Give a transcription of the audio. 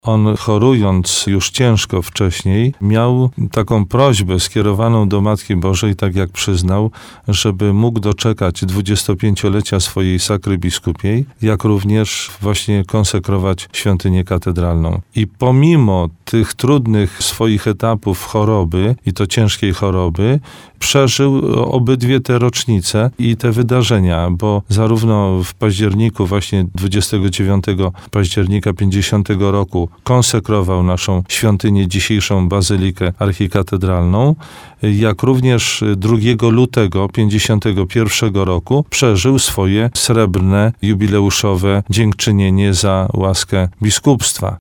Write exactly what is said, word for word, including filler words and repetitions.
On, chorując już ciężko wcześniej, miał taką prośbę skierowaną do Matki Bożej, tak jak przyznał, żeby mógł doczekać dwudziestopięciolecia swojej sakry biskupiej, jak również właśnie konsekrować świątynię katedralną. I pomimo tych trudnych swoich etapów choroby, i to ciężkiej choroby, przeżył obydwie te rocznice i te wydarzenia, bo zarówno w październiku, właśnie dwudziestego dziewiątego października pięćdziesiątego roku konsekrował naszą świątynię, dzisiejszą bazylikę archikatedralną, jak również drugiego lutego pięćdziesiątego pierwszego roku przeżył swoje srebrne, jubileuszowe dziękczynienie za łaskę biskupstwa.